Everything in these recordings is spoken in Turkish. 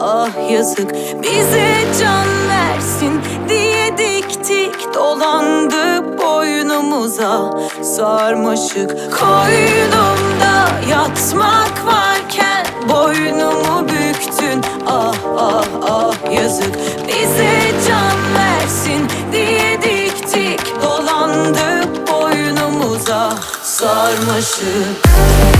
ah yazık. Bize can versin diye diktik, dolandı boynumuza sarmaşık. Koynumda yatmak varken boynumu büktün, ah ah ah yazık. Bize can versin diye diktik, dolandı boynumuza sarmaşık.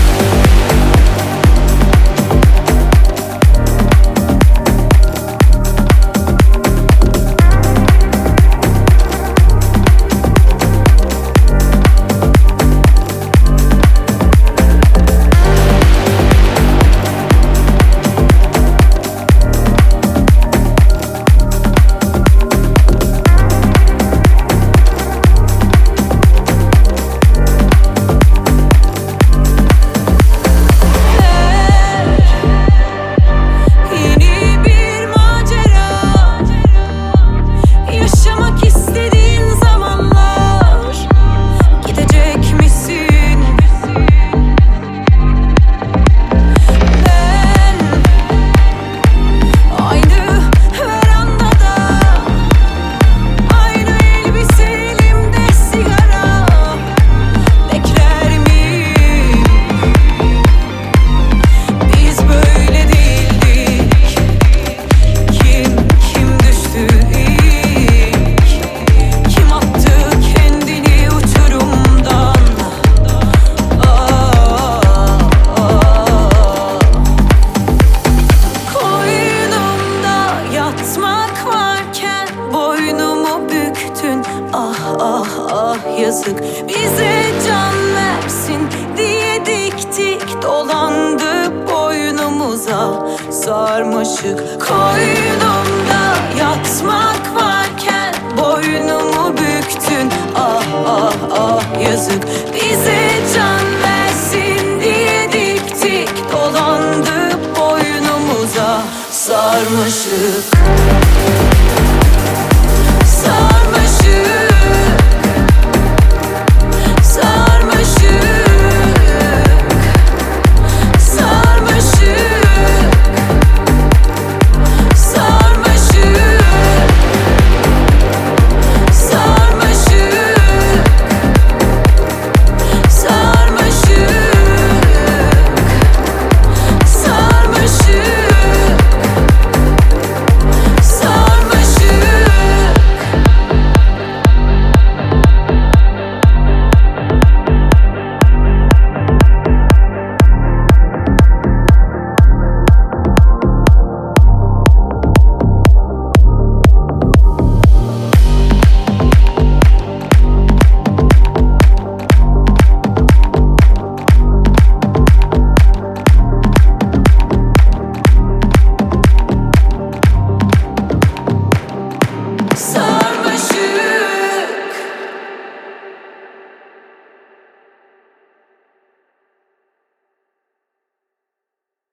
Yazık. Bize can versin diye diktik, dolandı boynumuza sarmaşık. Koynumda yatmak varken boynumu büktün, ah ah ah yazık. Bize can versin diye diktik, dolandı boynumuza sarmaşık.